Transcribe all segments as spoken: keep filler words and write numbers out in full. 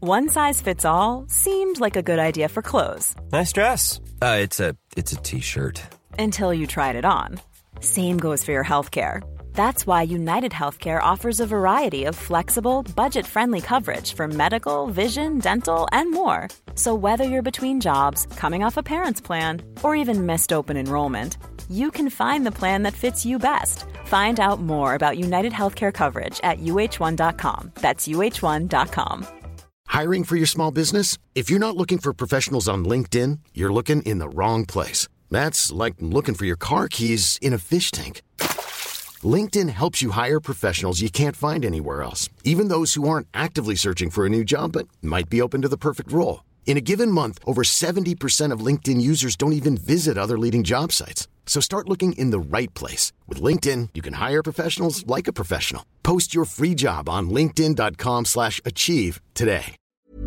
One size fits all seemed like a good idea for clothes. Nice dress. Uh, it's a it's a t-shirt. Until you tried it on. Same goes for your healthcare. That's why United Healthcare offers a variety of flexible, budget-friendly coverage for medical, vision, dental, and more. So whether you're between jobs, coming off a parent's plan, or even missed open enrollment, you can find the plan that fits you best. Find out more about United Healthcare coverage at U H one dot com. That's U H one dot com. Hiring for your small business? If you're not looking for professionals on LinkedIn, you're looking in the wrong place. That's like looking for your car keys in a fish tank. LinkedIn helps you hire professionals you can't find anywhere else, even those who aren't actively searching for a new job but might be open to the perfect role. In a given month, over seventy percent of LinkedIn users don't even visit other leading job sites. So start looking in the right place. With LinkedIn, you can hire professionals like a professional. Post your free job on linkedin dot com slash achieve today.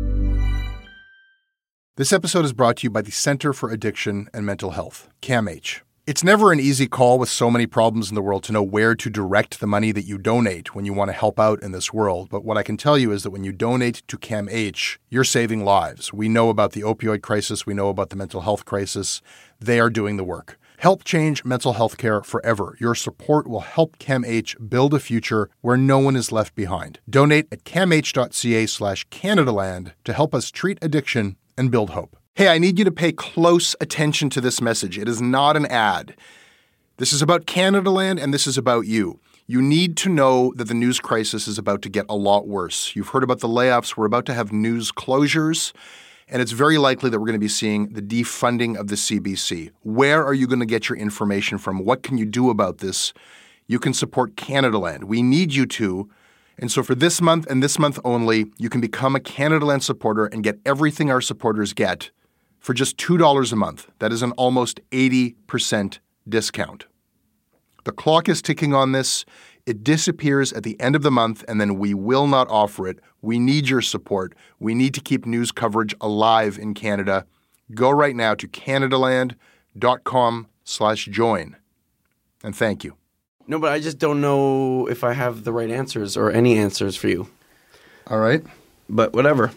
This episode is brought to you by the Center for Addiction and Mental Health, CAMH. It's never an easy call with so many problems in the world to know where to direct the money that you donate when you want to help out in this world. But what I can tell you is that when you donate to CAMH, you're saving lives. We know about the opioid crisis. We know about the mental health crisis. They are doing the work. Help change mental health care forever. Your support will help CAMH build a future where no one is left behind. Donate at camh.ca slash Canadaland to help us treat addiction and build hope. Hey, I need you to pay close attention to this message. It is not an ad. This is about Canadaland, and this is about you. You need to know that the news crisis is about to get a lot worse. You've heard about the layoffs. We're about to have news closures, and it's very likely that we're going to be seeing the defunding of the C B C. Where are you going to get your information from? What can you do about this? You can support Canadaland. We need you to. And so for this month and this month only, you can become a Canadaland supporter and get everything our supporters get for just two dollars a month. That is an almost eighty percent discount. The clock is ticking on this. It disappears at the end of the month, and then we will not offer it. We need your support. We need to keep news coverage alive in Canada. Go right now to canadaland.com slash join. And thank you. No, but I just don't know if I have the right answers or any answers for you. All right. But whatever.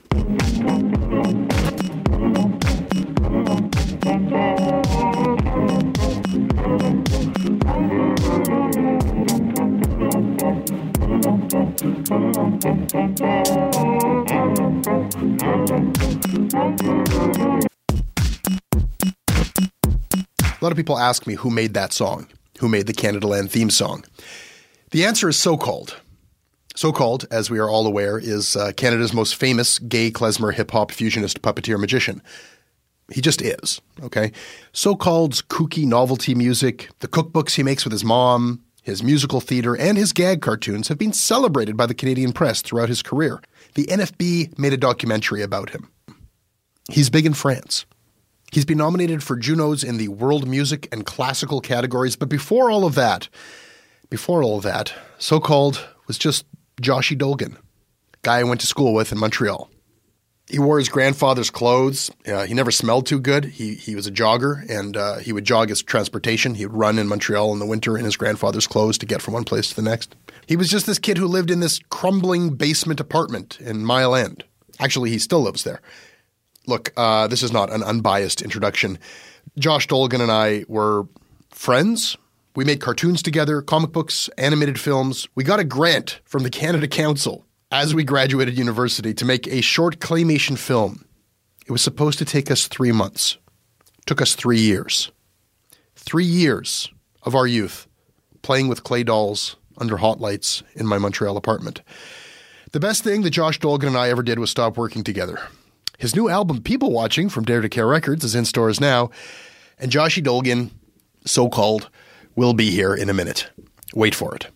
A lot of people ask me who made that song, who made the Canadaland theme song. The answer is So-Called. So-Called, as we are all aware, is uh, Canada's most famous gay klezmer hip-hop fusionist puppeteer magician. He just is, okay? So-Called's kooky novelty music, the cookbooks he makes with his mom, his musical theater, and his gag cartoons have been celebrated by the Canadian press throughout his career. The N F B made a documentary about him. He's big in France. He's been nominated for Junos in the world music and classical categories, but before all of that, before all of that, So-Called was just Joshy Dolgan, guy I went to school with in Montreal. He wore his grandfather's clothes. Uh, he never smelled too good. He he was a jogger, and uh, he would jog his transportation. He would run in Montreal in the winter in his grandfather's clothes to get from one place to the next. He was just this kid who lived in this crumbling basement apartment in Mile End. Actually, he still lives there. Look, uh, this is not an unbiased introduction. Josh Dolgan and I were friends. We made cartoons together, comic books, animated films. We got a grant from the Canada Council as we graduated university to make a short claymation film. It was supposed to take us three months. It took us three years. Three years of our youth playing with clay dolls under hot lights in my Montreal apartment. The best thing that Josh Dolgan and I ever did was stop working together. His new album, People Watching, from Dare to Care Records, is in stores now. And Joshy Dolgan, So-Called, will be here in a minute. Wait for it.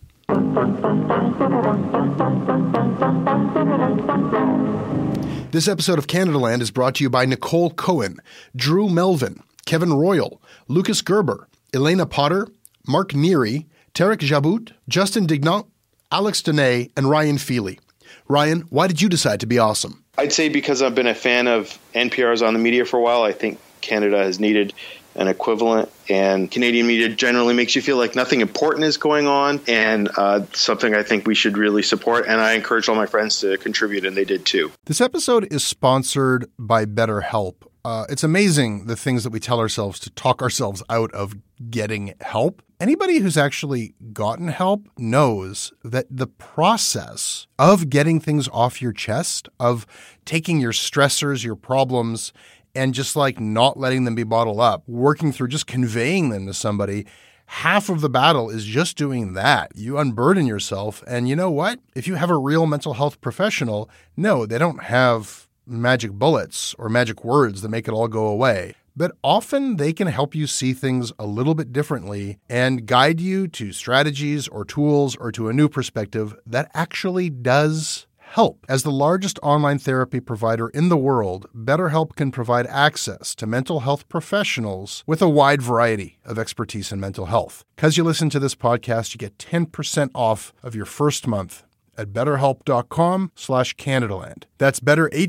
This episode of Canadaland is brought to you by Nicole Cohen, Drew Melvin, Kevin Royal, Lucas Gerber, Elena Potter, Mark Neary, Tarek Jabout, Justin Dignant, Alex Dene, and Ryan Feely. Ryan, why did you decide to be awesome? I'd say because I've been a fan of N P R's On the Media for a while. I think Canada has needed an equivalent, and Canadian media generally makes you feel like nothing important is going on, and uh, something I think we should really support, and I encourage all my friends to contribute, and they did too. This episode is sponsored by BetterHelp. Uh, it's amazing the things that we tell ourselves to talk ourselves out of getting help. Anybody who's actually gotten help knows that the process of getting things off your chest, of taking your stressors, your problems, and just like not letting them be bottled up, working through just conveying them to somebody, half of the battle is just doing that. You unburden yourself. And you know what? If you have a real mental health professional, no, they don't have magic bullets or magic words that make it all go away. But often they can help you see things a little bit differently and guide you to strategies or tools or to a new perspective that actually does help. As the largest online therapy provider in the world, BetterHelp can provide access to mental health professionals with a wide variety of expertise in mental health. Because you listen to this podcast, you get ten percent off of your first month at betterhelp.com slash Canadaland. That's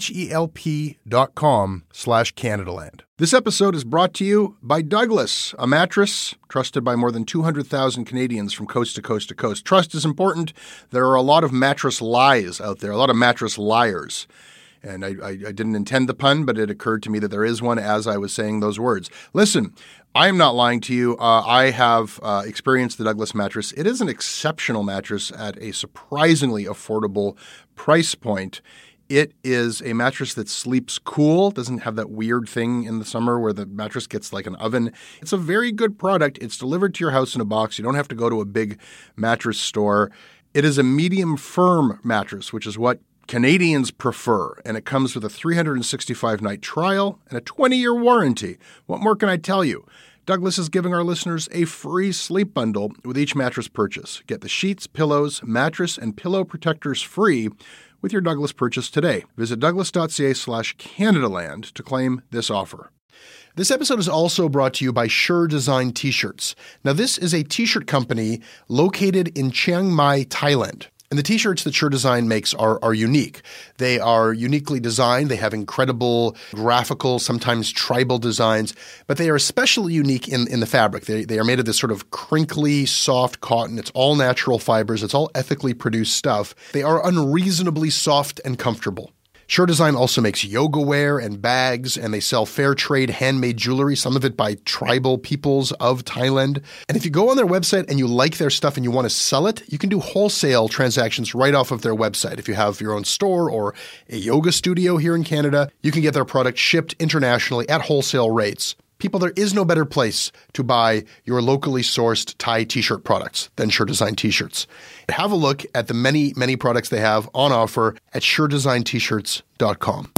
betterhelp.com slash Canadaland. This episode is brought to you by Douglas, a mattress trusted by more than two hundred thousand Canadians from coast to coast to coast. Trust is important. There are a lot of mattress lies out there, a lot of mattress liars. And I, I, I didn't intend the pun, but it occurred to me that there is one as I was saying those words. Listen, I am not lying to you. Uh, I have uh, experienced the Douglas mattress. It is an exceptional mattress at a surprisingly affordable price point. It is a mattress that sleeps cool, doesn't have that weird thing in the summer where the mattress gets like an oven. It's a very good product. It's delivered to your house in a box. You don't have to go to a big mattress store. It is a medium firm mattress, which is what Canadians prefer, and it comes with a three hundred sixty-five night trial and a twenty-year warranty. What more can I tell you? Douglas is giving our listeners a free sleep bundle with each mattress purchase. Get the sheets, pillows, mattress, and pillow protectors free with your Douglas purchase today. Visit douglas.ca slash Canadaland to claim this offer. This episode is also brought to you by Sure Design T-shirts. Now, this is a t-shirt company located in Chiang Mai, Thailand. And the t-shirts that Sure Design makes are, are unique. They are uniquely designed. They have incredible graphical, sometimes tribal designs, but they are especially unique in, in the fabric. They, they are made of this sort of crinkly, soft cotton. It's all natural fibers. It's all ethically produced stuff. They are unreasonably soft and comfortable. Sure Design also makes yoga wear and bags, and they sell fair trade handmade jewelry, some of it by tribal peoples of Thailand. And if you go on their website and you like their stuff and you want to sell it, you can do wholesale transactions right off of their website. If you have your own store or a yoga studio here in Canada, you can get their product shipped internationally at wholesale rates. People, there is no better place to buy your locally sourced Thai t-shirt products than Sure Design t-shirts. Have a look at the many, many products they have on offer at sure design t shirts dot com.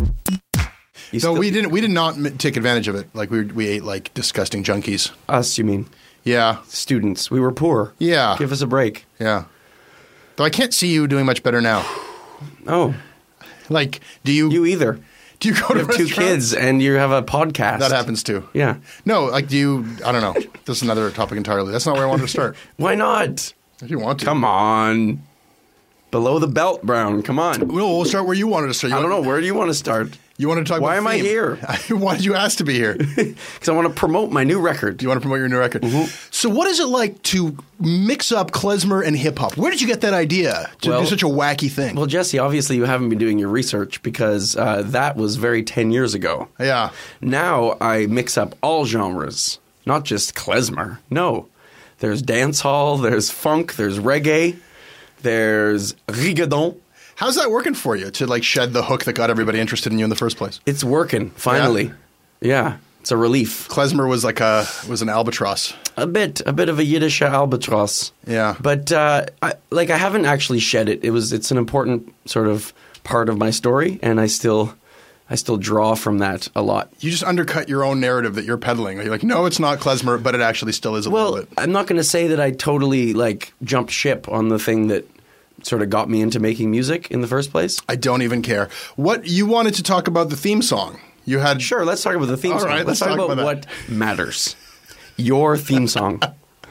You so still, we didn't we did not take advantage of it. Like we we ate like disgusting junkies. Us, you mean? Yeah. Students. We were poor. Yeah. Give us a break. Yeah. Though I can't see you doing much better now. Oh. Like, do you... You either. Do you go you to have restaurants? two kids and you have a podcast. That happens too. Yeah. No, like do you, I don't know. This is another topic entirely. That's not where I wanted to start. Why not? If you want to. Come on. Below the belt, Brown. Come on. We'll, we'll start where you wanted to start. You I don't want, know. Where do you want to start? You want to talk Why about Why am theme. I here? Why did you ask to be here? Because I want to promote my new record. You want to promote your new record? Mm-hmm. So what is it like to mix up klezmer and hip-hop? Where did you get that idea to well, do such a wacky thing? Well, Jesse, obviously you haven't been doing your research because uh, that was very ten years ago. Yeah. Now I mix up all genres, not just klezmer. No. There's dancehall, there's funk, there's reggae, there's rigodon. How's that working for you to like shed the hook that got everybody interested in you in the first place? It's working, finally. Yeah, yeah, it's a relief. Klezmer was like a was an albatross. A bit, a bit of a Yiddish albatross. Yeah, but uh, I, like I haven't actually shed it. It was it's an important sort of part of my story, and I still. I still draw from that a lot. You just undercut your own narrative that you're peddling. You're like, no, it's not klezmer, but it actually still is a well, little bit. I'm not going to say that I totally like jumped ship on the thing that sort of got me into making music in the first place. I don't even care. What you wanted to talk about the theme song. You had Sure, let's talk about the theme All song. right, let's, let's talk, talk about, about what matters. Your theme song.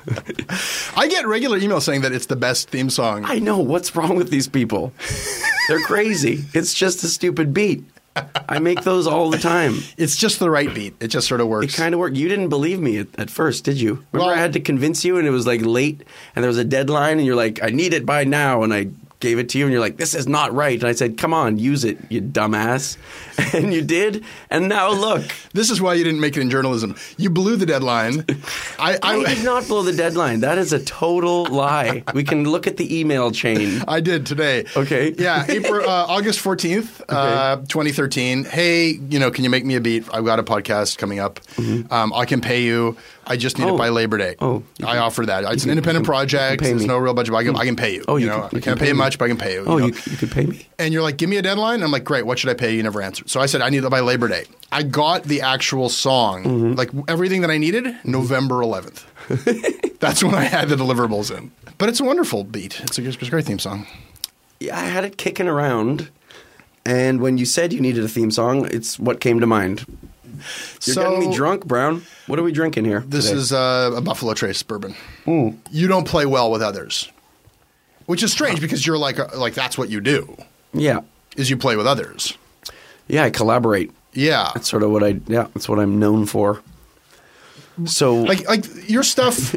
I get regular emails saying that it's the best theme song. I know. What's wrong with these people? They're crazy. It's just a stupid beat. I make those all the time. It's just the right beat. It just sort of works. It kind of worked. You didn't believe me at, at first, did you? Remember Well- I had to convince you and it was like late and there was a deadline and you're like, I need it by now. And I gave it to you and you're like, this is not right. And I said, come on, use it, you dumbass. And you did. And now look. This is why you didn't make it in journalism. You blew the deadline. I, I, I did not blow the deadline. That is a total lie. We can look at the email chain. I did today. Okay. Yeah, April, uh, August fourteenth, uh, twenty thirteen. Hey, you know, can you make me a beat? I've got a podcast coming up. Mm-hmm. Um, I can pay you. I just need Oh. it by Labor Day. Oh. I offer that. It's can- an independent you can- you can project. pay There's me. no real budget, but I can, I can pay you. Oh, you know, can- you I can can't pay pay me. much, but I can pay you. Oh, you, you, know? you could pay me? And you're like, give me a deadline. And I'm like, great. What should I pay you? You never answered. So I said, I need it by Labor Day. I got the actual song, Mm-hmm. like everything that I needed, November eleventh. That's when I had the deliverables in. But it's a wonderful beat. It's a, it's a great theme song. Yeah, I had it kicking around. And when you said you needed a theme song, it's what came to mind. You're So- getting me drunk, Brown. What are we drinking here? This today? is uh, a Buffalo Trace bourbon. You don't play well with others, which is strange because you're like, uh, like that's what you do, Yeah. is you play with others. Yeah, I collaborate. Yeah. That's sort of what I, yeah, that's what I'm known for. So, Like, like your stuff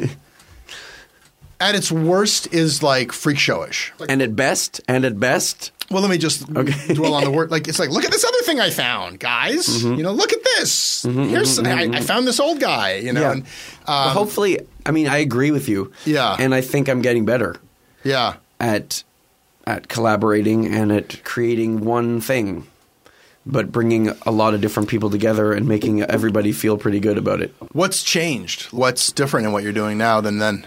at its worst is like freak showish. Like, and at best, and at best, well, let me just Okay. dwell on the word. Like, it's like, look at this other thing I found, guys. Mm-hmm. You know, look at this. Here's I, I found this old guy. You know, yeah. and, Well, um, hopefully, I mean, I agree with you. Yeah. And I think I'm getting better yeah. at at collaborating and at creating one thing, but bringing a lot of different people together and making everybody feel pretty good about it. What's changed? What's different in what you're doing now than then?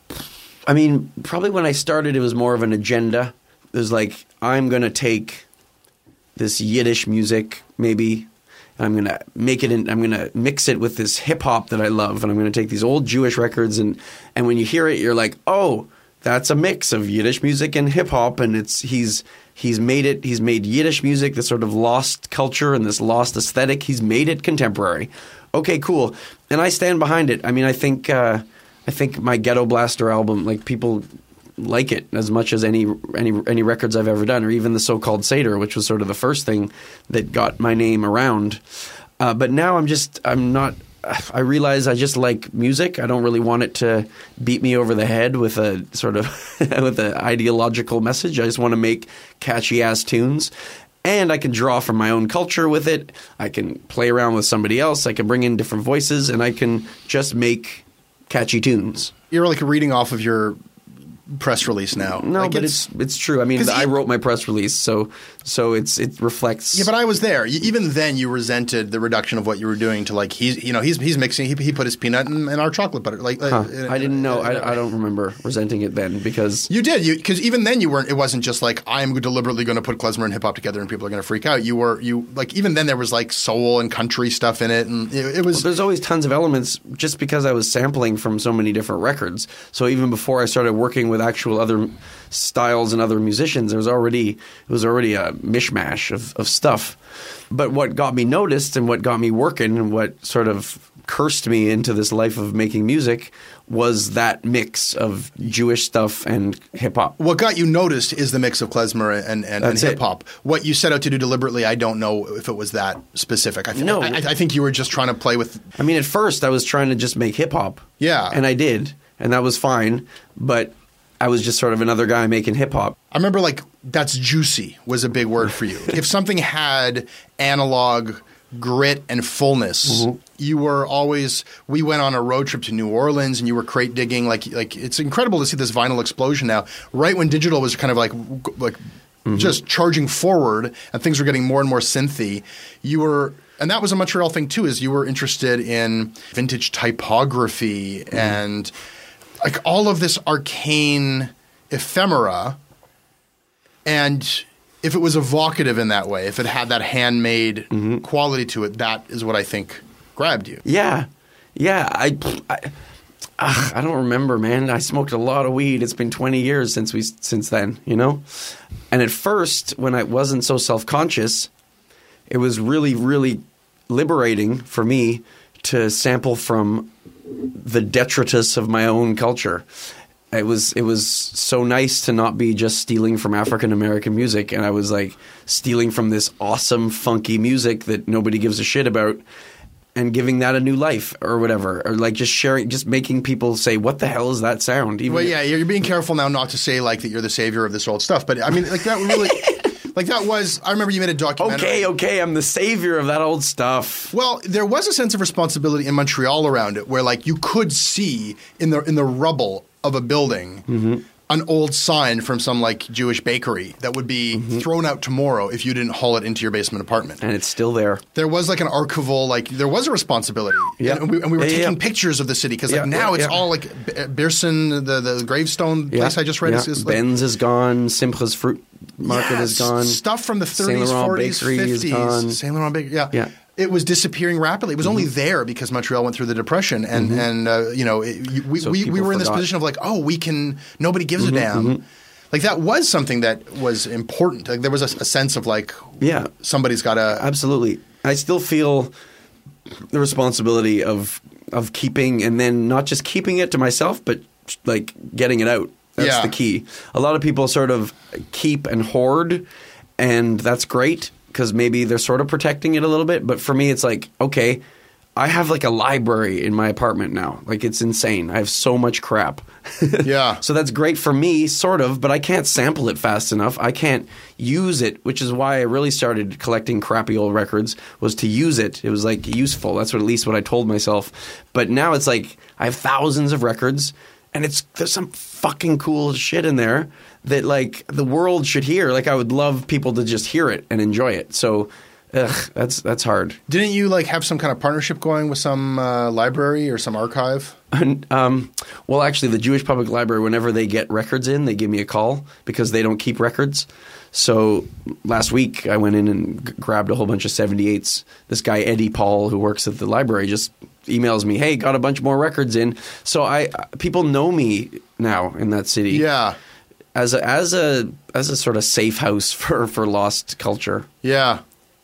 I mean, probably when I started, it was more of an agenda. It was like, I'm going to take this Yiddish music, maybe, and I'm going to make it in, I'm going to mix it with this hip hop that I love. And I'm going to take these old Jewish records. And, and when you hear it, you're like, oh, that's a mix of Yiddish music and hip hop. And it's, he's, he's made it, he's made Yiddish music, this sort of lost culture and this lost aesthetic. He's made it contemporary. Okay, cool. And I stand behind it. I mean, I think, uh, I think my Ghetto Blaster album, like people like it as much as any any any records I've ever done, or even the so-called Seder, which was sort of the first thing that got my name around. Uh, but now I'm just I'm not. I realize I just like music. I don't really want it to beat me over the head with a sort of with an ideological message. I just want to make catchy ass tunes. And I can draw from my own culture with it. I can play around with somebody else. I can bring in different voices, and I can just make catchy tunes. You're like reading off of your press release now. No, like but it's it's true. I mean, 'cause I it- wrote my press release, so so it's it reflects. Yeah, but I was there. You, even then, you resented the reduction of what you were doing to like he's you know he's he's mixing. He, he put his peanut in, in our chocolate butter. Like Huh. uh, I didn't know. uh, I, I don't remember resenting it then because You did, you because even then you weren't. It wasn't just like I'm deliberately going to put klezmer and hip hop together and people are going to freak out. You were you like even then there was like soul and country stuff in it, and it, it was. there's always tons of elements just because I was sampling from so many different records. So even before I started working with actual other styles and other musicians, there was already it was already a mishmash of, of stuff. But what got me noticed and what got me working and what sort of cursed me into this life of making music was that mix of Jewish stuff and hip hop. What got you noticed is the mix of klezmer and, and, and That's it. hip hop. What you set out to do deliberately, I don't know if it was that specific. I, th- No. I, I think you were just trying to play with. I mean, at first I was trying to just make hip hop. Yeah. And I did. And that was fine. But I was just sort of another guy making hip hop. I remember like that's juicy was a big word for you. If something had analog grit and fullness, Mm-hmm. you were always. We went on a road trip to New Orleans, and you were crate digging. Like like it's incredible to see this vinyl explosion now. Right when digital was kind of like like Mm-hmm. just charging forward, and things were getting more and more synthy. You were. And that was a Montreal thing too, is you were interested in vintage typography Mm-hmm. and like all of this arcane ephemera. And if it was evocative in that way, if it had that handmade Mm-hmm. quality to it, that is what I think grabbed you. Yeah. Yeah. I, I, ugh, I don't remember, man. I smoked a lot of weed. It's been twenty years since we since then, you know? And at first, when I wasn't so self-conscious, it was really, really liberating for me to sample from the detritus of my own culture. it was it was so nice to not be just stealing from African American music, and I was like stealing from this awesome funky music that nobody gives a shit about, and giving that a new life or whatever, or like just sharing, just making people say, "What the hell is that sound?" Even well, yeah, you're being careful now not to say like that you're the savior of this old stuff, but I mean, like that really, like that was. I remember you made a documentary. Okay, okay, I'm the savior of that old stuff. Well, there was a sense of responsibility in Montreal around it, where like you could see in the in the rubble of a building. Mm-hmm. An old sign from some like Jewish bakery that would be mm-hmm. thrown out tomorrow if you didn't haul it into your basement apartment. And it's still there. There was like an archival, like there was a responsibility. Yeah. And we, and we were yeah, taking yeah. pictures of the city because like yeah, now yeah, it's yeah. all like Beersen, the, the gravestone yeah. place I just read. Yeah. Is, is like, Ben's is gone. Simcha's Fruit Market yeah, is gone. Stuff from the thirties, Saint Laurent forties, Bakery fifties. is gone. Saint Laurent Bakery, yeah. Yeah. It was disappearing rapidly. It was mm-hmm. only there because Montreal went through the Depression, and mm-hmm. and uh, you know it, we so we, we were in this forgot. position of like, oh, we can. Nobody gives mm-hmm, a damn. Mm-hmm. Like that was something that was important. Like there was a, a sense of like, yeah, somebody's got to absolutely. I still feel the responsibility of of keeping, and then not just keeping it to myself, but like getting it out. That's yeah. the key. A lot of people sort of keep and hoard, and that's great because maybe they're sort of protecting it a little bit. But for me, it's like, okay, I have like a library in my apartment now. Like it's insane. I have so much crap. Yeah. So that's great for me, sort of, but I can't sample it fast enough. I can't use it, which is why I really started collecting crappy old records, was to use it. It was like useful. That's what at least what I told myself. But now it's like I have thousands of records, and it's there's some fucking cool shit in there that like the world should hear. Like I would love people to just hear it and enjoy it. So ugh, that's that's hard. Didn't you like have some kind of partnership going with some uh, library or some archive? um, well, actually, the Jewish Public Library, whenever they get records in, they give me a call because they don't keep records. So last week, I went in and g- grabbed a whole bunch of seventy-eights. This guy, Eddie Paul, who works at the library, just emails me, hey, got a bunch more records in. So I people know me now in that city. Yeah. As a, as a, as a sort of safe house for, for lost culture. Yeah.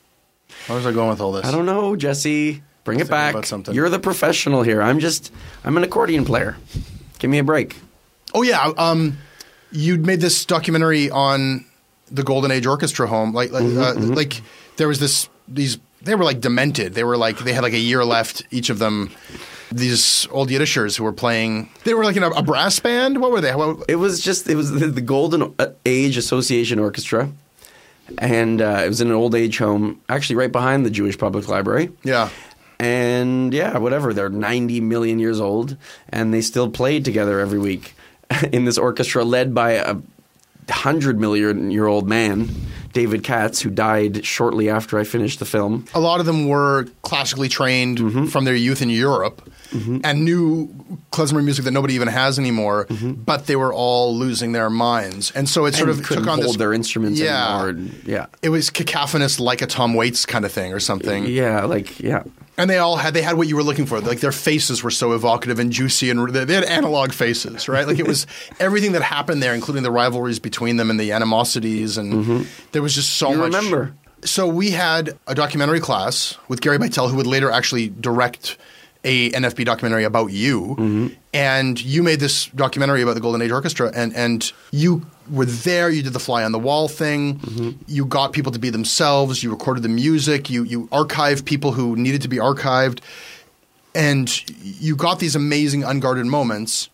Where was I going with all this? I don't know, Jesse. Bring I'm it back. about something. You're the professional here. I'm just – I'm an accordion player. Give me a break. Oh, yeah. Um, you'd made this documentary on the Golden Age Orchestra home. Like, like, Mm-hmm, uh, mm-hmm. like there was this – these – they were like demented. They were like – they had like a year left, each of them. These old Yiddishers who were playing – they were like in a, a brass band? What were they? What, It was just – it was the, the Golden Age Association Orchestra. And uh, it was in an old age home, actually right behind the Jewish Public Library. yeah. And yeah, whatever. They're ninety million years old, and they still played together every week in this orchestra led by a hundred million year old man, David Katz, who died shortly after I finished the film. A lot of them were classically trained mm-hmm. from their youth in Europe mm-hmm. and knew klezmer music that nobody even has anymore, mm-hmm. but they were all losing their minds. And so it sort and of couldn't took on hold this – their instruments yeah. anymore. And, yeah. It was cacophonous like a Tom Waits kind of thing or something. Yeah, like, yeah. And they all had – they had what you were looking for. Like their faces were so evocative and juicy, and they had analog faces, right? Like it was everything that happened there, including the rivalries between them and the animosities, and mm-hmm. there was just so you much – remember. So we had a documentary class with Gary Beitel, who would later actually direct a N F B documentary about you, mm-hmm. and you made this documentary about the Golden Age Orchestra, and, and you were there, you did the fly on the wall thing, mm-hmm. you got people to be themselves, you recorded the music, you, you archived people who needed to be archived, and you got these amazing unguarded moments.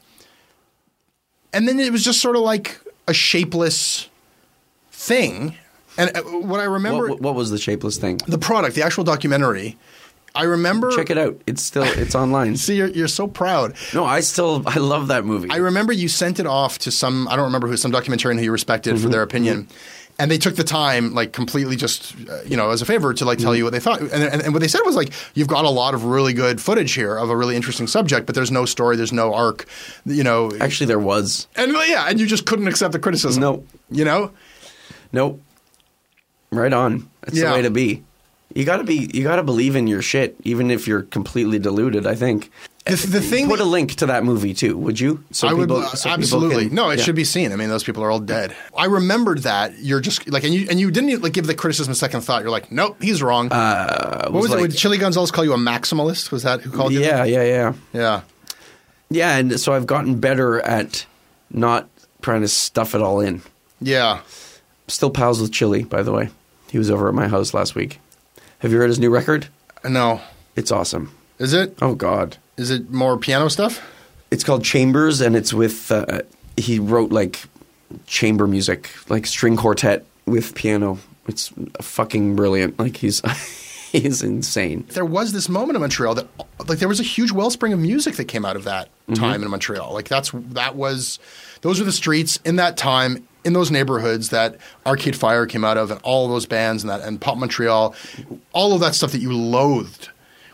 And then it was just sort of like a shapeless thing. And what I remember What, what was the shapeless thing? – the product, the actual documentary – I remember – Check it out. It's still – it's online. See, you're, you're so proud. No, I still – I love that movie. I remember you sent it off to some – I don't remember who – some documentarian who you respected mm-hmm. for their opinion. Mm-hmm. And they took the time, like completely just, uh, you know, as a favor to like tell mm-hmm. you what they thought. And, and, and what they said was like, you've got a lot of really good footage here of a really interesting subject, but there's no story, there's no arc, you know. Actually, there was. And yeah, and you just couldn't accept the criticism. No. You know? Nope. Right on. That's Yeah. the way to be. You gotta be. You gotta believe in your shit, even if you're completely deluded. I think. The, the thing Put that, a link to that movie too, would you? So I would people, uh, so absolutely. people can, no, it yeah. should be seen. I mean, those people are all dead. I remembered that you're just like, and you and you didn't like give the criticism a second thought. You're like, nope, he's wrong. Uh, what was like, it? Would Chili Gonzalez call you a maximalist? Was that who called you? Yeah, yeah, yeah, Yeah. yeah. And so I've gotten better at not trying to stuff it all in. Yeah. Still pals with Chili, by the way. He was over at my house last week. Have you heard his new record? No. It's awesome. Is it? Oh, God. Is it more piano stuff? It's called Chambers, and it's with, uh, he wrote like chamber music, like string quartet with piano. It's fucking brilliant. Like he's, he's insane. There was this moment in Montreal that, like, there was a huge wellspring of music that came out of that mm-hmm. time in Montreal. Like that's, that was, those were the streets in that time, in those neighborhoods that Arcade Fire came out of, and all of those bands and that, and Pop Montreal, all of that stuff that you loathed.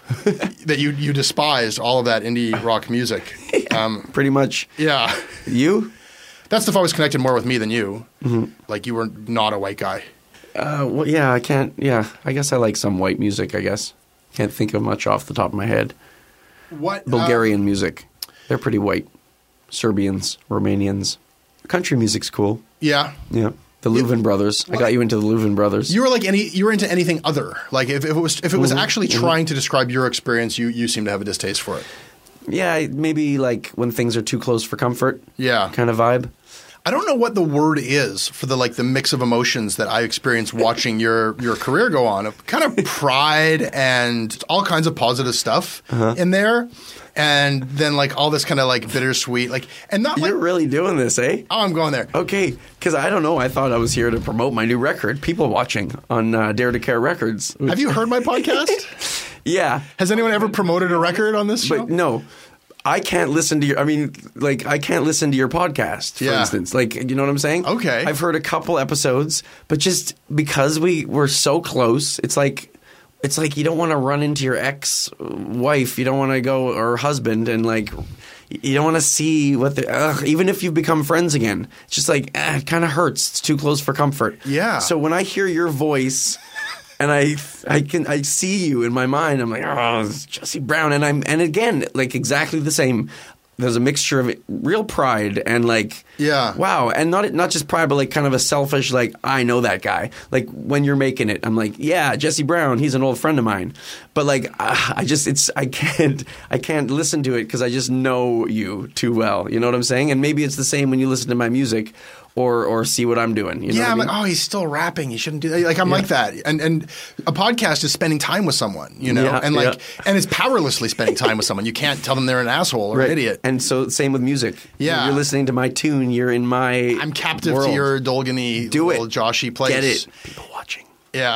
that you you despised, all of that indie rock music. Yeah, um, pretty much. Yeah. You? That stuff always connected more with me than you. Mm-hmm. Like you were not a white guy. Uh, well, yeah, I can't. Yeah, I guess I like some white music, I guess. Can't think of much off the top of my head. What? Bulgarian uh, music. They're pretty white. Serbians, Romanians. Country music's cool. Yeah. Yeah. The Louvin you, Brothers. I got you into the Louvin Brothers. You were like any. You were into anything other. Like if, if it was if it was mm-hmm. actually mm-hmm. trying to describe your experience, you you seem to have a distaste for it. Yeah, maybe like when things are too close for comfort. Yeah. Kind of vibe. I don't know what the word is for the like the mix of emotions that I experienced watching your your career go on. Kind of pride and all kinds of positive stuff uh-huh. in there. And then like all this kind of like bittersweet, like and not like you're really doing this, eh? Oh, I'm going there. Okay, because I don't know. I thought I was here to promote my new record. People watching on uh, Dare to Care Records. Have you heard my podcast? Yeah. Has anyone ever promoted a record on this show? But no. I can't listen to your, I mean, like, I can't listen to your podcast, for yeah. instance. Like, you know what I'm saying? Okay. I've heard a couple episodes, but just because we were so close, it's like, it's like you don't want to run into your ex-wife. You don't want to go, or husband, and like, you don't want to see what the, ugh, even if you've become friends again. It's just like, eh, it kind of hurts. It's too close for comfort. Yeah. So when I hear your voice, and I, I can, I see you in my mind. I'm like, oh, it's Jesse Brown, and I'm, and again, like exactly the same. There's a mixture of real pride and like, yeah, wow, and not not just pride, but like kind of a selfish, like I know that guy. Like when you're making it, I'm like, yeah, Jesse Brown, he's an old friend of mine. But like, uh, I just, it's, I can't, I can't listen to it because I just know you too well. You know what I'm saying? And maybe it's the same when you listen to my music. Or or see what I'm doing. You know yeah, what I'm I mean? like, oh, he's still rapping. He shouldn't do that. Like I'm yeah. like that. And and a podcast is spending time with someone, you know, yeah, and like yeah. and it's powerlessly spending time with someone. You can't tell them they're an asshole or right. an idiot. And so same with music. Yeah, you're listening to my tune. You're in my. I'm captive world. to your Dolgany, do little it, Joshy place. Get it? People watching. Yeah.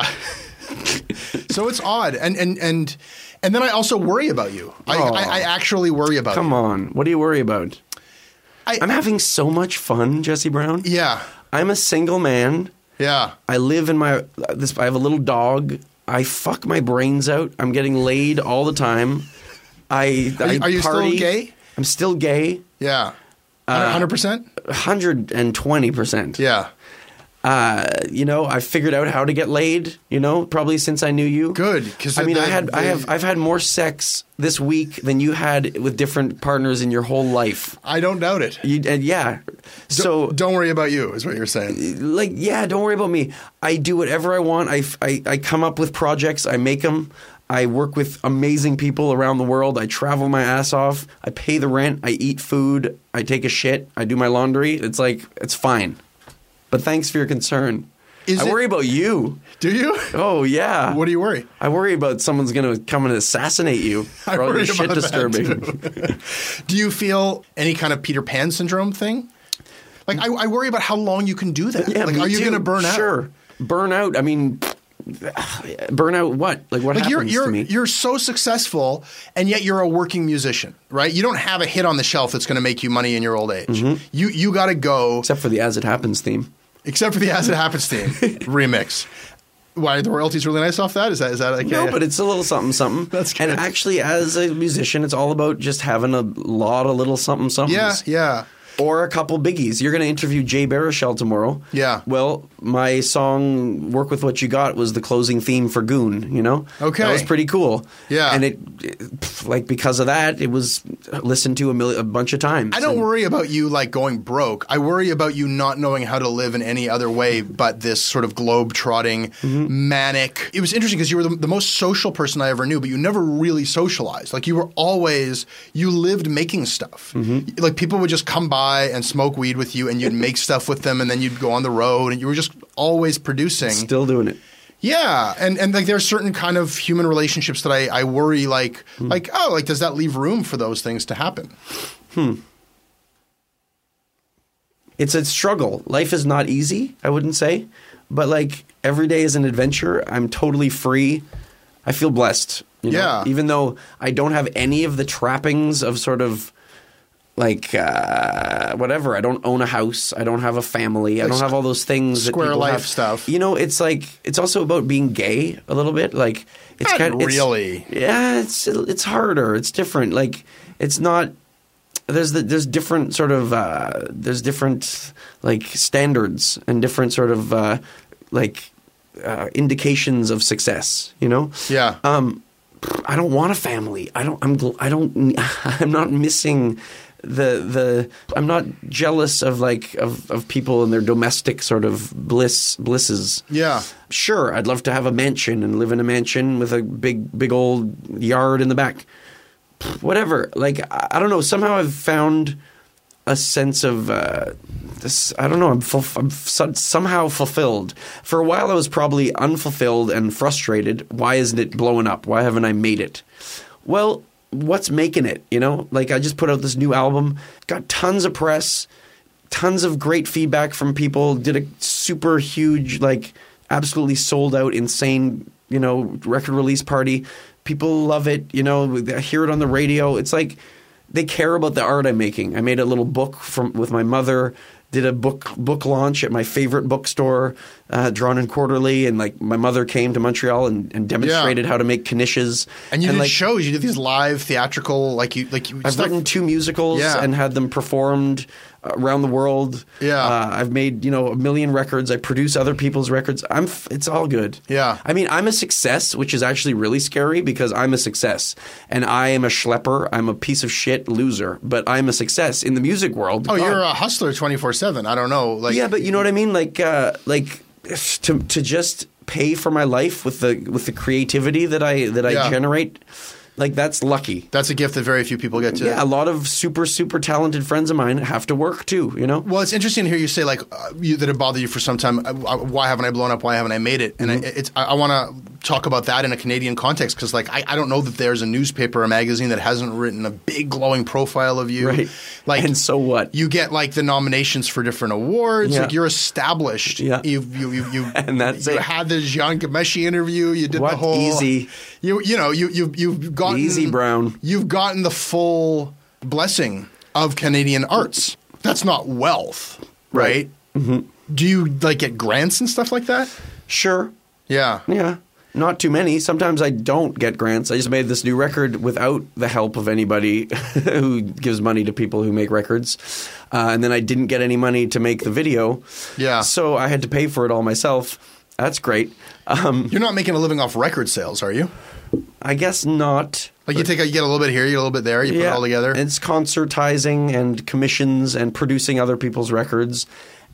So it's odd, and and and and then I also worry about you. I, oh. I, I actually worry about. Come you. on, what do you worry about? I, I'm having so much fun, Jesse Brown. Yeah. I'm a single man. Yeah. I live in my this. I have a little dog. I fuck my brains out. I'm getting laid all the time. I are you, I are you party. still gay? I'm still gay. Yeah. one hundred percent? one hundred twenty percent. Yeah. Uh, you know, I figured out how to get laid, you know, probably since I knew you. Good. Because I mean, the, I had, the, I have, I've had more sex this week than you had with different partners in your whole life. I don't doubt it. You, and yeah. So don't, don't worry about you is what you're saying. Like, yeah, don't worry about me. I do whatever I want. I, I, I come up with projects. I make them. I work with amazing people around the world. I travel my ass off. I pay the rent. I eat food. I take a shit. I do my laundry. It's like, it's fine. But thanks for your concern. Is I it, worry about you. Do you? Oh, yeah. What do you worry? I worry about someone's going to come and assassinate you for I all worry your shit about disturbing. Do you feel any kind of Peter Pan syndrome thing? Like, I, I worry about how long you can do that. Yeah, like, are you going to burn out? Sure. Burn out. I mean, burn out what? Like, what like happens you're, you're, to me? You're so successful, and yet you're a working musician, right? You don't have a hit on the shelf that's going to make you money in your old age. Mm-hmm. You you got to go. Except for the As It Happens theme. Except for the As It Happens theme remix. Why, the royalties really nice off that? Is that is that okay? No, but it's a little something something. That's good. And actually, as a musician, it's all about just having a lot of little something somethings. Yeah, yeah. Or a couple biggies. You're going to interview Jay Baruchel tomorrow. Yeah. Well, my song "Work With What You Got" was the closing theme for Goon. You know. Okay. That was pretty cool. Yeah. And it, it like because of that, it was listened to a, million, a bunch of times. I don't and, worry about you like going broke. I worry about you not knowing how to live in any other way but this sort of globe-trotting, mm-hmm. manic. It was interesting because you were the, the most social person I ever knew, but you never really socialized. Like you were always – you lived making stuff. Mm-hmm. Like people would just come by by and smoke weed with you, and you'd make stuff with them, and then you'd go on the road, and you were just always producing. Still doing it. Yeah, and and like there are certain kind of human relationships that I, I worry like hmm. like oh like does that leave room for those things to happen? Hmm. It's a struggle. Life is not easy, I wouldn't say, but like every day is an adventure. I'm totally free. I feel blessed. You know? Yeah. Even though I don't have any of the trappings of sort of like uh, whatever. I don't own a house. I don't have a family. I don't have all those things. Square that people life have. stuff. You know, it's like it's also about being gay a little bit. Like it's Not kind of really. It's, yeah, it's it's harder. It's different. Like it's not. There's the, there's different sort of uh, there's different like standards and different sort of uh, like uh, indications of success. You know. Yeah. Um, I don't want a family. I don't. I'm. I don't. I'm not missing the the. I'm not jealous of like of, of people and their domestic sort of bliss blisses. Yeah. Sure, I'd love to have a mansion and live in a mansion with a big big old yard in the back. Whatever. Like I, I don't know. Somehow I've found a sense of uh, this. I don't know. I'm, fu- I'm su- somehow fulfilled. For a while, I was probably unfulfilled and frustrated. Why isn't it blowing up? Why haven't I made it? Well, what's making it? You know, like I just put out this new album, got tons of press, tons of great feedback from people. Did a super huge, like, absolutely sold out, insane, you know, record release party. People love it. You know, they hear it on the radio. It's like. They care about the art I'm making. I made a little book from with my mother. Did a book book launch at my favorite bookstore, uh, Drawn and Quarterly, and like my mother came to Montreal and, and demonstrated yeah. how to make knishes. And you and did like, shows. You did these live theatrical, like you like you. I've stuff. written two musicals yeah. and had them performed around the world. Yeah, uh, I've made you know a million records. I produce other people's records. I'm. F- it's all good. Yeah, I mean, I'm a success, which is actually really scary because I'm a success, and I am a schlepper. I'm a piece of shit loser, but I'm a success in the music world. Oh, God. You're a hustler, twenty-four seven. I don't know. Like, yeah, but you know what I mean. Like, uh, like to to just pay for my life with the with the creativity that I that I yeah. generate. Like, that's lucky. That's a gift that very few people get to. Yeah, a lot of super, super talented friends of mine have to work too, you know? Well, it's interesting to hear you say, like, uh, you, that it bothered you for some time. Uh, why haven't I blown up? Why haven't I made it? And mm-hmm. I, it's, I, I want to talk about that in a Canadian context because, like, I, I don't know that there's a newspaper or magazine that hasn't written a big glowing profile of you. Right. Like, and so what? You get, like, the nominations for different awards. Yeah. Like, you're established. Yeah. You've, you, you, you, and that's you it. had the Jean Ghomeshi interview. You did what? the whole – Easy. You, you know, you, you, you've gotten – Easy, Brown. You've gotten the full blessing of Canadian arts. That's not wealth, right? right. Mm-hmm. Do you like get grants and stuff like that? Sure. Yeah. Yeah. Not too many. Sometimes I don't get grants. I just made this new record without the help of anybody who gives money to people who make records. Uh, and then I didn't get any money to make the video. Yeah. So I had to pay for it all myself. That's great. Um, You're not making a living off record sales, are you? I guess not. Like you take a, you get a little bit here, you get a little bit there, you yeah, put it all together. It's concertizing and commissions and producing other people's records.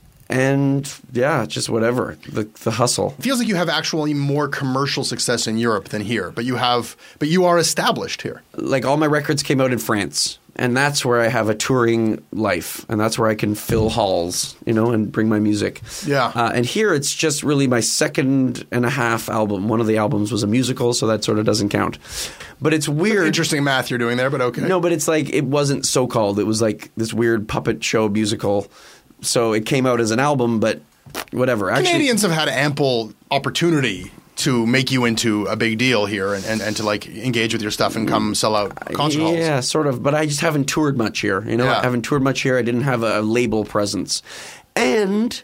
And yeah, just whatever, the the hustle. It feels like you have actually more commercial success in Europe than here, but you have but you are established here. Like all my records came out in France. And that's where I have a touring life, and that's where I can fill halls, you know, and bring my music. Yeah. Uh, and here it's just really my second and a half album. One of the albums was a musical, so that sort of doesn't count. But it's weird. Interesting math you're doing there, but okay. No, but it's like it wasn't so-called. It was like this weird puppet show musical. So it came out as an album, but whatever. Actually, Canadians have had ample opportunity to make you into a big deal here and, and, and to like engage with your stuff and come sell out concert halls. Yeah, sort of. But I just haven't toured much here. You know, yeah. I haven't toured much here. I didn't have a label presence. And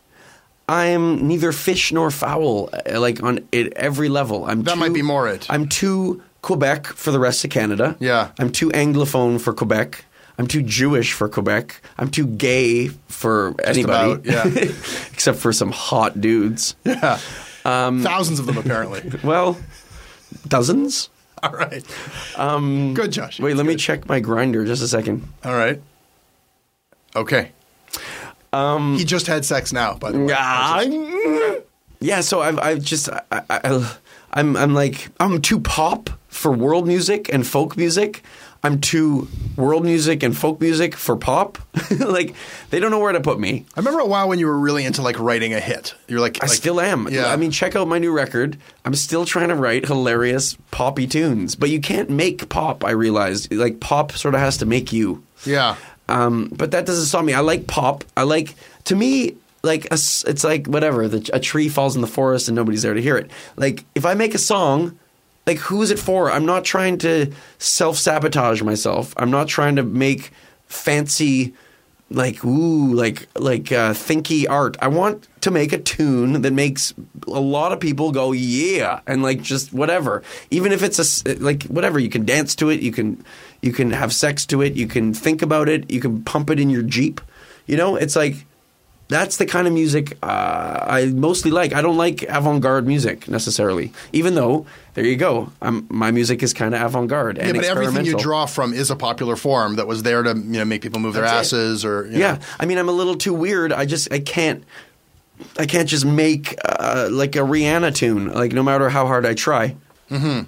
I'm neither fish nor fowl, like on at every level. I'm that too, might be more it. I'm too Quebec for the rest of Canada. Yeah. I'm too Anglophone for Quebec. I'm too Jewish for Quebec. I'm too gay for Just anybody. About, yeah. Except for some hot dudes. Yeah. Um, Thousands of them, apparently. Well, dozens. All right. Um, Good, Josh. Wait, let Good. me check my grinder just a second. All right. Okay. Um, he just had sex now, by the way. Yeah, yeah so I've, I've just, I, I, I'm, I'm like, I'm too pop for world music and folk music. I'm too world music and folk music for pop. Like, they don't know where to put me. I remember a while when you were really into like writing a hit. You're like, I like, still am. Yeah. I mean, check out my new record. I'm still trying to write hilarious poppy tunes, but you can't make pop. I realized, like, pop sort of has to make you. Yeah. Um, but that doesn't stop me. I like pop. I like, to me, like a, it's like whatever. The, a tree falls in the forest and nobody's there to hear it. Like, if I make a song. Like, who is it for? I'm not trying to self-sabotage myself. I'm not trying to make fancy, like, ooh, like, like uh, thinky art. I want to make a tune that makes a lot of people go, yeah, and, like, just whatever. Even if it's, a, like, whatever. You can dance to it. You can, you can have sex to it. You can think about it. You can pump it in your Jeep. You know, it's like... That's the kind of music uh, I mostly like. I don't like avant-garde music necessarily, even though, there you go, I'm, my music is kind of avant-garde and yeah, but experimental. everything you draw from is a popular form that was there to, you know, make people move their That's asses it. or, you yeah. know. I mean, I'm a little too weird. I just, I can't, I can't just make uh, like a Rihanna tune, like no matter how hard I try. Mm-hmm.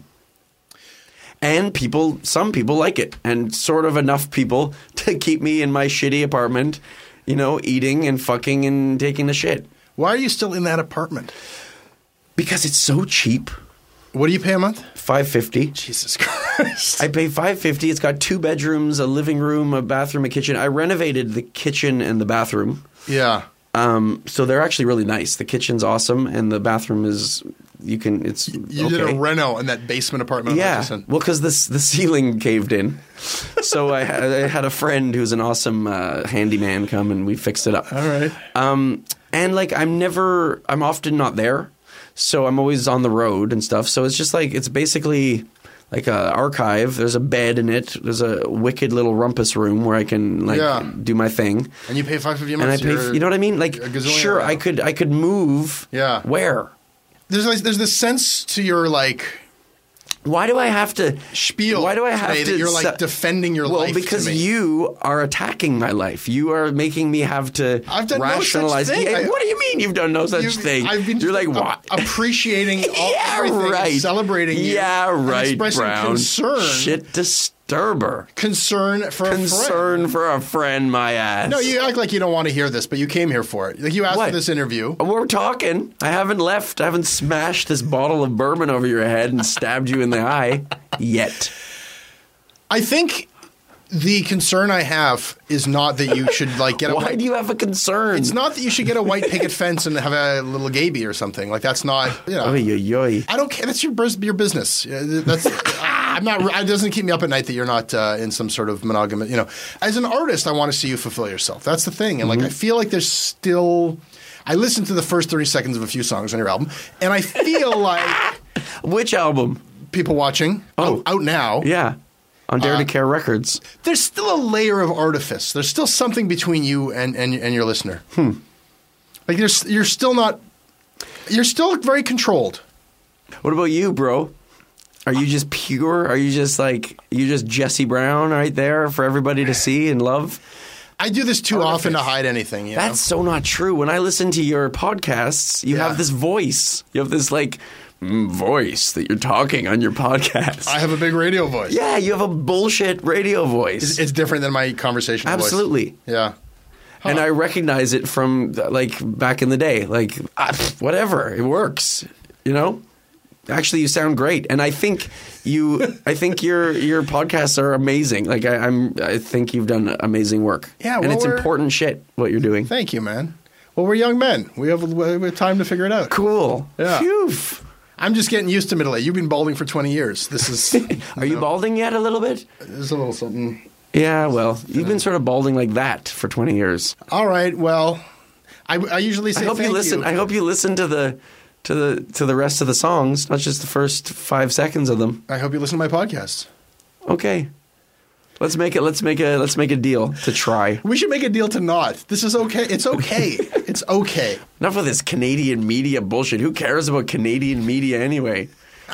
And people, some people like it, and sort of enough people to keep me in my shitty apartment, you know, eating and fucking and taking a shit. Why are you still in that apartment? Because it's so cheap. What do you pay a month? five fifty. Jesus Christ. I pay five fifty. It's got two bedrooms, a living room, a bathroom, a kitchen. I renovated the kitchen and the bathroom. Yeah. Um, so they're actually really nice. The kitchen's awesome, and the bathroom is you can. It's You okay. did a reno in that basement apartment. Yeah, well, because the the ceiling caved in, so I had, I had a friend who's an awesome uh, handyman come and we fixed it up. All right. Um, and like I'm never, I'm often not there, so I'm always on the road and stuff. So it's just like it's basically like a archive. There's a bed in it. There's a wicked little rumpus room where I can like Yeah. do my thing. And you pay five fifty a And I month. pay, you're you know what I mean? Like, a gazillionaire sure, now. I could, I could move. Yeah. Where? There's like, there's this sense to your like Why do I have to spiel. Why do I have today to? that you're like se- defending your well, life. because to me. you are attacking my life. You are making me have to I've done rationalize. no such thing. Yeah, I- what do you mean you've done no such You've- thing? I've been You're like a- what? appreciating all, yeah, everything, and right. celebrating you, Yeah, and right. expressing Brown. concern, Shit disturber. concern for a friend. Concern for a friend, my ass. No, you act like you don't want to hear this, but you came here for it. Like you asked What? for this interview. We're talking. I haven't left. I haven't smashed this bottle of bourbon over your head and stabbed you in the eye yet. I think the concern I have is not that you should like get a Why white, do you have a concern? it's not that you should get a white picket fence and have a little gaby or something. Like that's not, you know. Oy, oy, oy. I don't care. That's your bus- your business. Uh, That's I'm not. It doesn't keep me up at night that you're not uh, in some sort of monogamous. You know, as an artist, I want to see you fulfill yourself. That's the thing. And like, I feel like there's still. I listened to the first thirty seconds of a few songs on your album, and I feel like Which album? people watching Oh. out, out now. Yeah. On Dare Uh, to Care Records. There's still a layer of artifice. There's still something between you and and, and your listener. Hmm. Like there's you're still not. You're still very controlled. What about you, bro? Are you just pure? Are you just like, you just Jesse Brown right there for everybody to see and love? I do this too Artifice. often to hide anything. You know? That's so not true. When I listen to your podcasts, you Yeah. have this voice. You have this like mm, voice that you're talking on your podcast. I have a big radio voice. yeah, you have a bullshit radio voice. It's, it's different than my conversational voice. Absolutely. Yeah. And I recognize it from like back in the day. Like ah, whatever, it works. You know. Actually, you sound great, and I think you. I think your your podcasts are amazing. Like I, I'm. I think you've done amazing work. Yeah, and well, it's we're- important shit what you're doing. Thank you, man. Well, we're young men. We have, we have time to figure it out. Cool. Yeah. Phew. I'm just getting used to middle age. You've been balding for twenty years. This is. Are you balding yet? A little bit. There's a little something. Yeah. Well, you've been sort of balding like that for twenty years. All right. Well, I, I usually say I hope thank you listen. I hope you listen to the to the to the rest of the songs, not just the first five seconds of them. I hope you listen to my podcast. Okay. Let's make it. Let's make a. Let's make a deal to try. We should make a deal to not. This is okay. It's okay. It's okay. Enough of this Canadian media bullshit. Who cares about Canadian media anyway?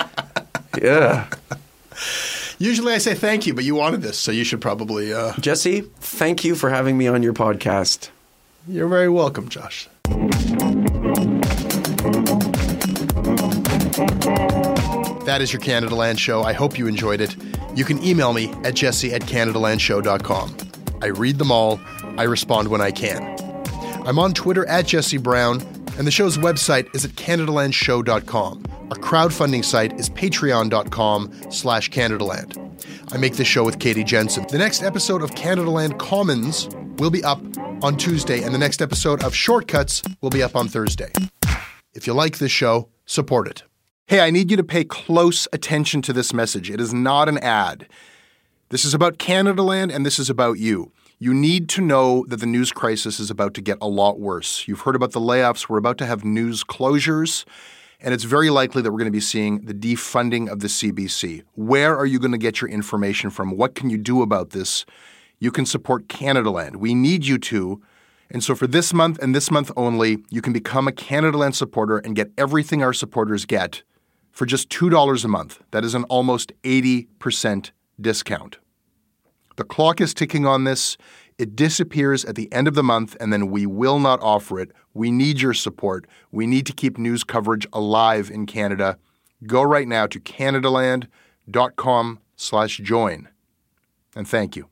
Yeah. Usually I say thank you, but you wanted this, so you should probably. Uh, Jesse, thank you for having me on your podcast. you're very welcome, Josh. That that is your Canadaland show. I hope you enjoyed it. You can email me at jesse at canadalandshow dot com. I read them all. I respond when I can. I'm on Twitter at Jesse Brown, and the show's website is at canadaland show dot com. Our crowdfunding site is patreon.com slash Canadaland. I make this show with Katie Jensen. The next episode of Canadaland Commons will be up on Tuesday, and the next episode of Shortcuts will be up on Thursday. If you like this show, support it. Hey, I need you to pay close attention to this message. It is not an ad. This is about Canadaland, and this is about you. You need to know that the news crisis is about to get a lot worse. You've heard about the layoffs. We're about to have news closures, and it's very likely that we're going to be seeing the defunding of the C B C. Where are you going to get your information from? What can you do about this? You can support Canadaland. We need you to. And so for this month and this month only, you can become a Canadaland supporter and get everything our supporters get for just two dollars a month. That is an almost eighty percent discount. The clock is ticking on this. It disappears at the end of the month, and then we will not offer it. We need your support. We need to keep news coverage alive in Canada. Go right now to canadaland.com slash join. And thank you.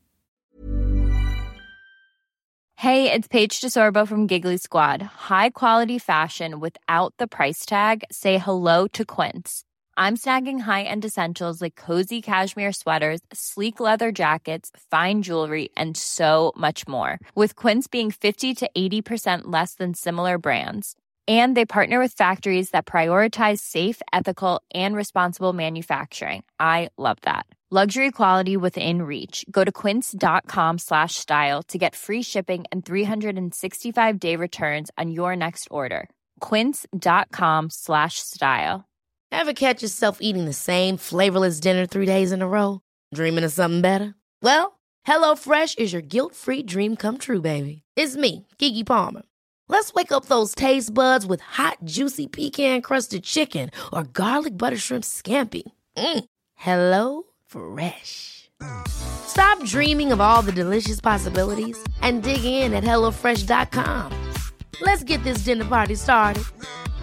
Hey, it's Paige DeSorbo from Giggly Squad. High quality fashion without the price tag. Say hello to Quince. I'm snagging high-end essentials like cozy cashmere sweaters, sleek leather jackets, fine jewelry, and so much more. With Quince being fifty to eighty percent less than similar brands. And they partner with factories that prioritize safe, ethical, and responsible manufacturing. I love that. Luxury quality within reach. Go to quince.com slash style to get free shipping and three sixty-five day returns on your next order. Quince.com slash style. Ever catch yourself eating the same flavorless dinner three days in a row? Dreaming of something better? Well, HelloFresh is your guilt-free dream come true, baby. It's me, Keke Palmer. Let's wake up those taste buds with hot, juicy pecan-crusted chicken or garlic butter shrimp scampi. Mm. Hello Fresh. Stop dreaming of all the delicious possibilities and dig in at hello fresh dot com. Let's get this dinner party started.